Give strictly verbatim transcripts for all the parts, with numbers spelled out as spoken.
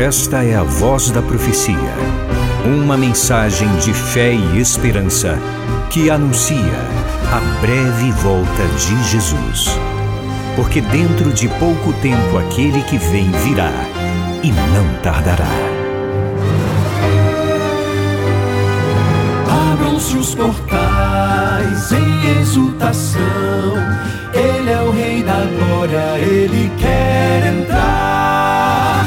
Esta é a Voz da Profecia, uma mensagem de fé e esperança que anuncia a breve volta de Jesus. Porque dentro de pouco tempo aquele que vem virá e não tardará. Abram-se os portais em exultação, Ele é o Rei da Glória, Ele quer entrar.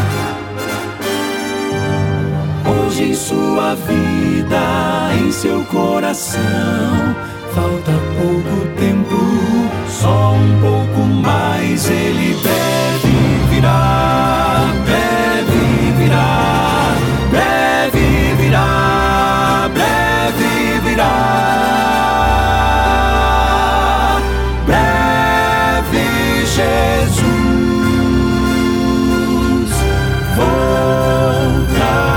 Hoje em sua vida, em seu coração, falta pouco tempo, só um pouco mais. Ele breve virá, breve virá, breve virá, breve virá. Breve Jesus voltará.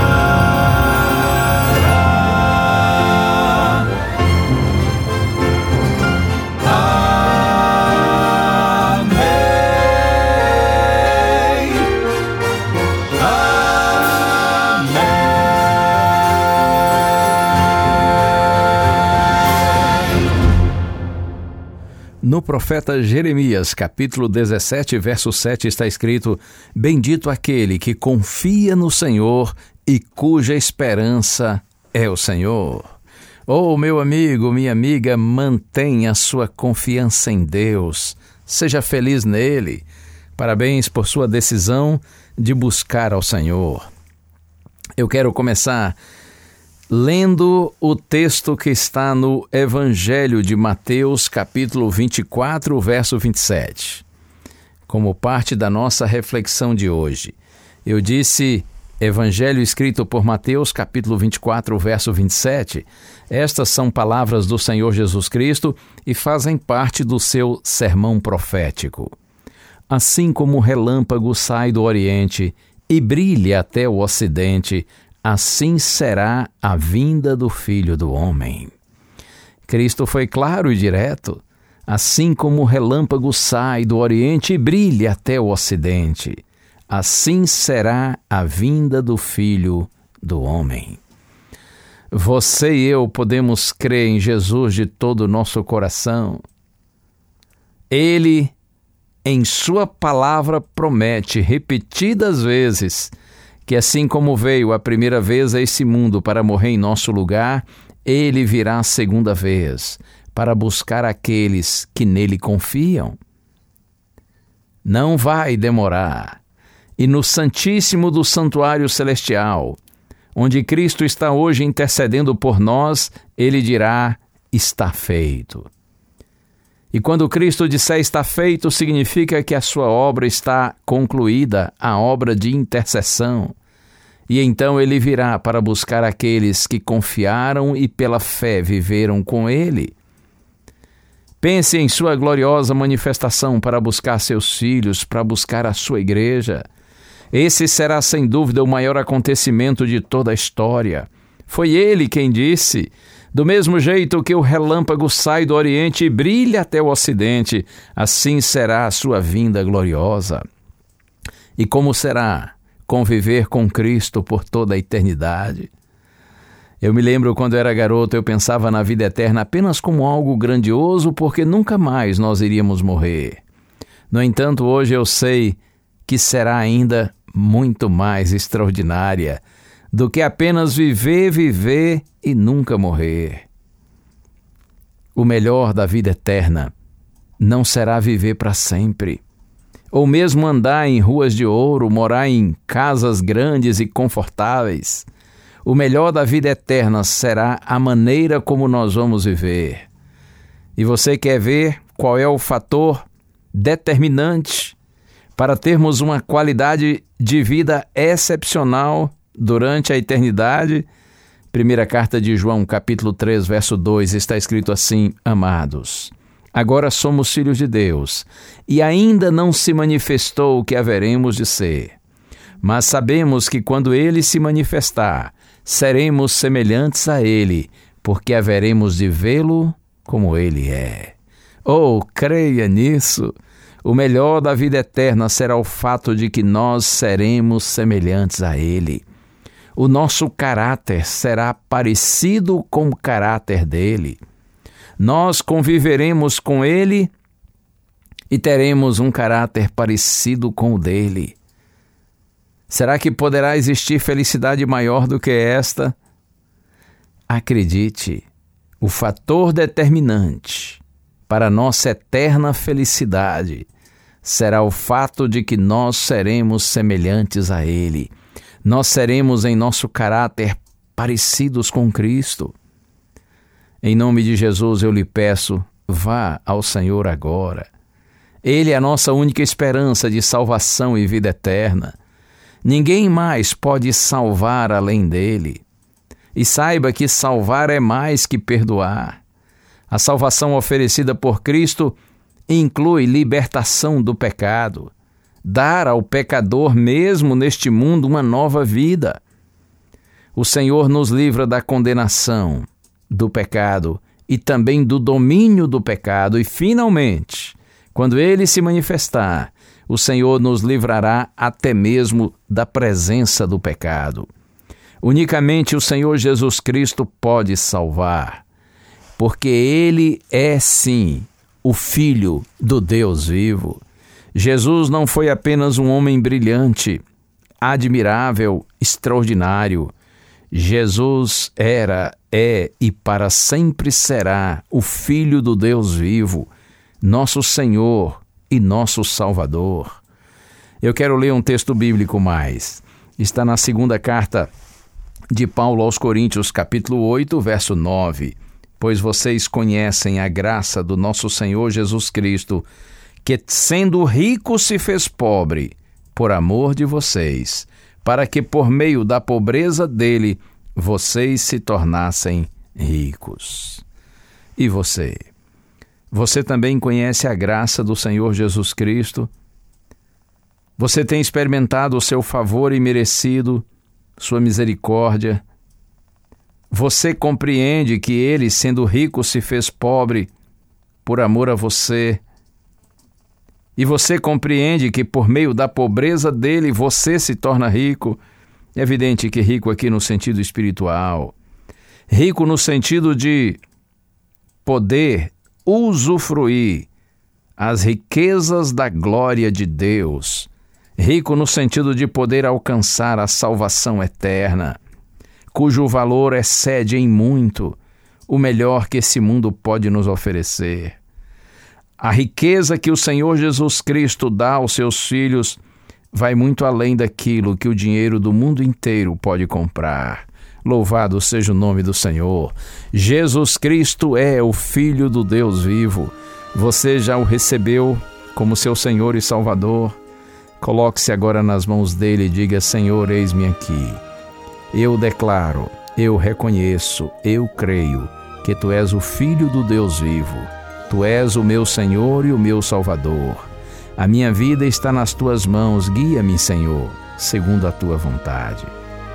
No profeta Jeremias, capítulo dezessete, verso sete, está escrito: Bendito aquele que confia no Senhor e cuja esperança é o Senhor. Oh, meu amigo, minha amiga, mantenha a sua confiança em Deus. Seja feliz nele. Parabéns por sua decisão de buscar ao Senhor. Eu quero começar lendo o texto que está no Evangelho de Mateus, capítulo vinte e quatro, verso vinte e sete. Como parte da nossa reflexão de hoje, eu disse Evangelho escrito por Mateus, capítulo vinte e quatro, verso vinte e sete. Estas são palavras do Senhor Jesus Cristo e fazem parte do seu sermão profético. Assim como o relâmpago sai do Oriente e brilha até o Ocidente, assim será a vinda do Filho do Homem. Cristo foi claro e direto. Assim como o relâmpago sai do Oriente e brilha até o Ocidente, assim será a vinda do Filho do Homem. Você e eu podemos crer em Jesus de todo o nosso coração. Ele, em sua palavra, promete repetidas vezes que assim como veio a primeira vez a esse mundo para morrer em nosso lugar, ele virá a segunda vez para buscar aqueles que nele confiam. Não vai demorar. E no Santíssimo do Santuário Celestial, onde Cristo está hoje intercedendo por nós, ele dirá: está feito. E quando Cristo disser está feito, significa que a sua obra está concluída, a obra de intercessão. E então ele virá para buscar aqueles que confiaram e pela fé viveram com ele. Pense em sua gloriosa manifestação para buscar seus filhos, para buscar a sua igreja. Esse será sem dúvida o maior acontecimento de toda a história. Foi ele quem disse: do mesmo jeito que o relâmpago sai do Oriente e brilha até o Ocidente, assim será a sua vinda gloriosa. E como será conviver com Cristo por toda a eternidade? Eu me lembro quando era garoto, eu pensava na vida eterna apenas como algo grandioso, porque nunca mais nós iríamos morrer. No entanto, hoje eu sei que será ainda muito mais extraordinária do que apenas viver, viver e nunca morrer. O melhor da vida eterna não será viver para sempre, ou mesmo andar em ruas de ouro, morar em casas grandes e confortáveis. O melhor da vida eterna será a maneira como nós vamos viver. E você quer ver qual é o fator determinante para termos uma qualidade de vida excepcional durante a eternidade? Primeira carta de João, capítulo três, verso dois, está escrito assim: Amados, agora somos filhos de Deus, e ainda não se manifestou o que haveremos de ser. Mas sabemos que quando Ele se manifestar, seremos semelhantes a Ele, porque haveremos de vê-lo como Ele é. Oh, creia nisso! O melhor da vida eterna será o fato de que nós seremos semelhantes a Ele. O nosso caráter será parecido com o caráter dele. Nós conviveremos com Ele e teremos um caráter parecido com o dele. Será que poderá existir felicidade maior do que esta? Acredite, o fator determinante para nossa eterna felicidade será o fato de que nós seremos semelhantes a Ele. Nós seremos em nosso caráter parecidos com Cristo. Em nome de Jesus eu lhe peço, vá ao Senhor agora. Ele é a nossa única esperança de salvação e vida eterna. Ninguém mais pode salvar além dele. E saiba que salvar é mais que perdoar. A salvação oferecida por Cristo inclui libertação do pecado, dar ao pecador mesmo neste mundo uma nova vida. O Senhor nos livra da condenação, do pecado e também do domínio do pecado. E, finalmente, quando Ele se manifestar, o Senhor nos livrará até mesmo da presença do pecado. Unicamente o Senhor Jesus Cristo pode salvar, porque Ele é, sim, o Filho do Deus vivo. Jesus não foi apenas um homem brilhante, admirável, extraordinário. Jesus era, é e para sempre será o Filho do Deus vivo, nosso Senhor e nosso Salvador. Eu quero ler um texto bíblico mais. Está na segunda carta de Paulo aos Coríntios, capítulo oito, verso nove. Pois vocês conhecem a graça do nosso Senhor Jesus Cristo, que sendo rico se fez pobre, por amor de vocês, para que por meio da pobreza dele, vocês se tornassem ricos. E você? Você também conhece a graça do Senhor Jesus Cristo? Você tem experimentado o seu favor imerecido, sua misericórdia? Você compreende que Ele, sendo rico, se fez pobre por amor a você? E você compreende que por meio da pobreza dele você se torna rico? É evidente que rico aqui no sentido espiritual. Rico no sentido de poder usufruir as riquezas da glória de Deus. Rico no sentido de poder alcançar a salvação eterna, cujo valor excede em muito o melhor que esse mundo pode nos oferecer. A riqueza que o Senhor Jesus Cristo dá aos seus filhos vai muito além daquilo que o dinheiro do mundo inteiro pode comprar. Louvado seja o nome do Senhor. Jesus Cristo é o Filho do Deus vivo. Você já o recebeu como seu Senhor e Salvador? Coloque-se agora nas mãos dele e diga: Senhor, eis-me aqui. Eu declaro, eu reconheço, eu creio que Tu és o Filho do Deus vivo. Tu és o meu Senhor e o meu Salvador. A minha vida está nas Tuas mãos. Guia-me, Senhor, segundo a Tua vontade.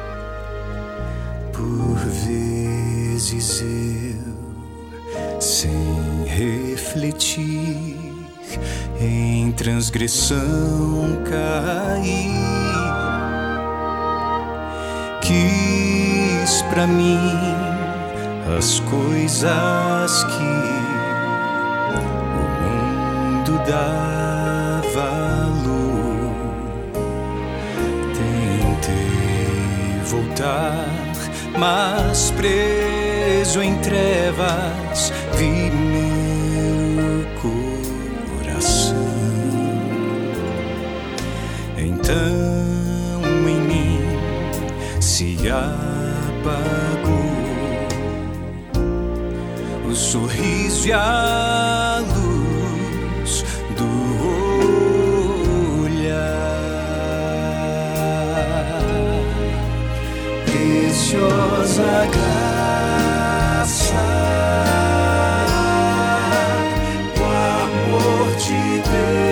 Por vezes eu, sem refletir, em transgressão caí. Quis pra mim as coisas que o mundo dá valor. Tentei voltar, mas preso em trevas vi meu coração. Então em mim se apagou o sorriso e a luz do olhar. Preciosa graça, o amor de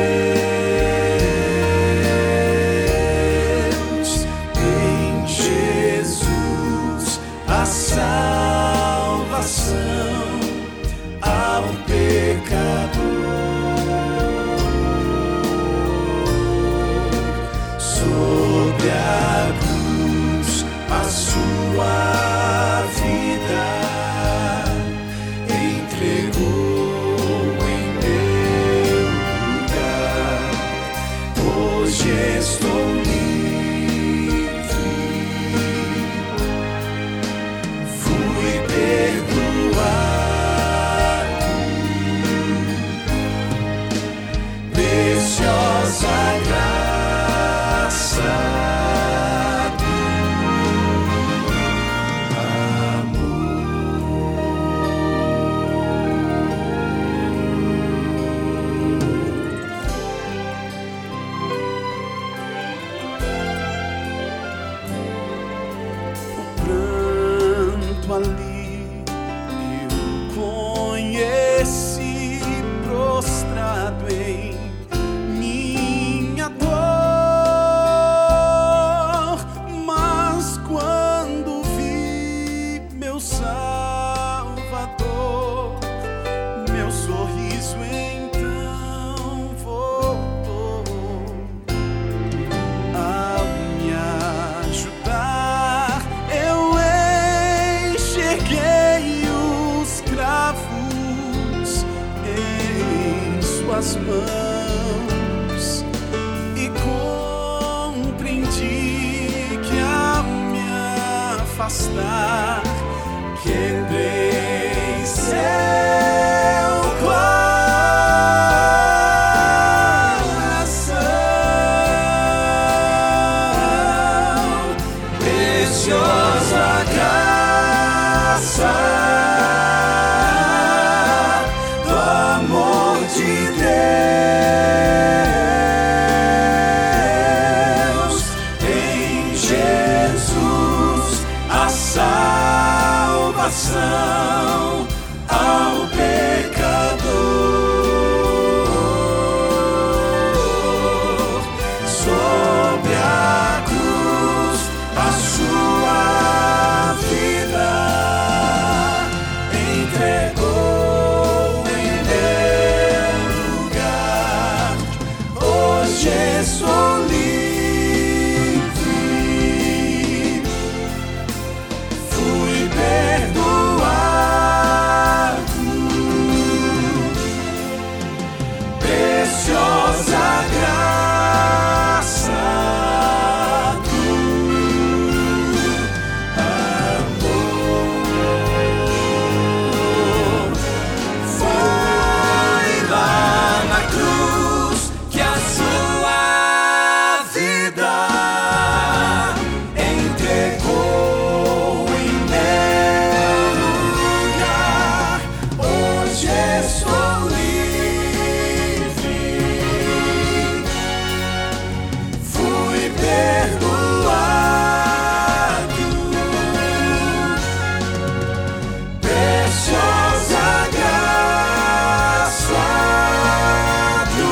Deus, em Jesus a salvação ao pecador. estou livre, fui perdoado, preciosa graça. Ali eu conheci prostrado em minha dor, mas quando vi meu Salvador, meu sorriso então voltou a me ajudar. Eu enxerguei os cravos em suas mãos e compreendi que ao me afastar quebrei seu coração. Preciosa graça do amor de Deus em Jesus, a salvação ao pecador. Sobre a cruz a sua vida entregou em meu lugar. Hoje sou livre, fui perdoado, preciosa graça do amor. Foi lá na cruz que a sua vida entregou em meu lugar. Hoje sou livre, fui perdoado, preciosa graça do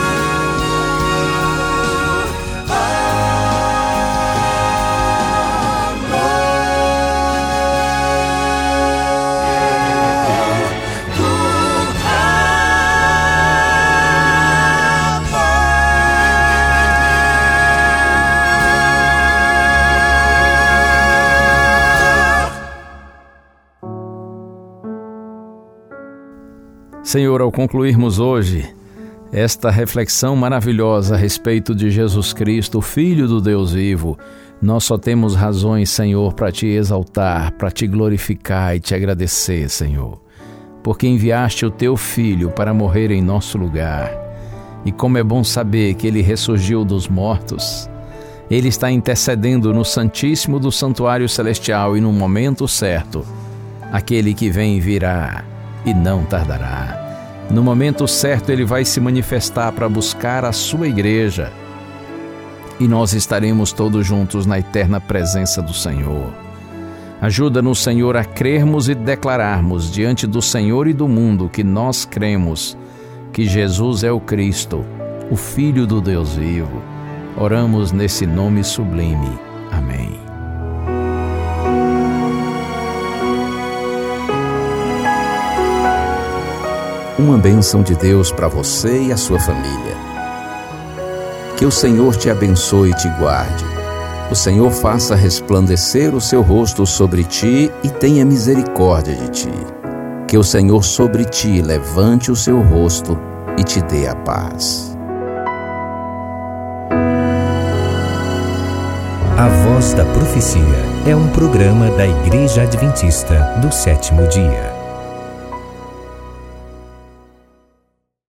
Senhor, ao concluirmos hoje esta reflexão maravilhosa a respeito de Jesus Cristo, o Filho do Deus vivo, nós só temos razões, Senhor, para te exaltar, para te glorificar e te agradecer, Senhor, porque enviaste o teu Filho para morrer em nosso lugar. E como é bom saber que ele ressurgiu dos mortos, ele está intercedendo no Santíssimo do Santuário Celestial e no momento certo, aquele que vem virá e não tardará. No momento certo ele vai se manifestar para buscar a sua igreja e nós estaremos todos juntos na eterna presença do Senhor. Ajuda-nos, Senhor, a crermos e declararmos diante do Senhor e do mundo que nós cremos que Jesus é o Cristo, o Filho do Deus vivo. Oramos nesse nome sublime. Amém. Uma bênção de Deus para você e a sua família. Que o Senhor te abençoe e te guarde. O Senhor faça resplandecer o seu rosto sobre ti e tenha misericórdia de ti. Que o Senhor sobre ti levante o seu rosto e te dê a paz. A Voz da Profecia é um programa da Igreja Adventista do Sétimo Dia.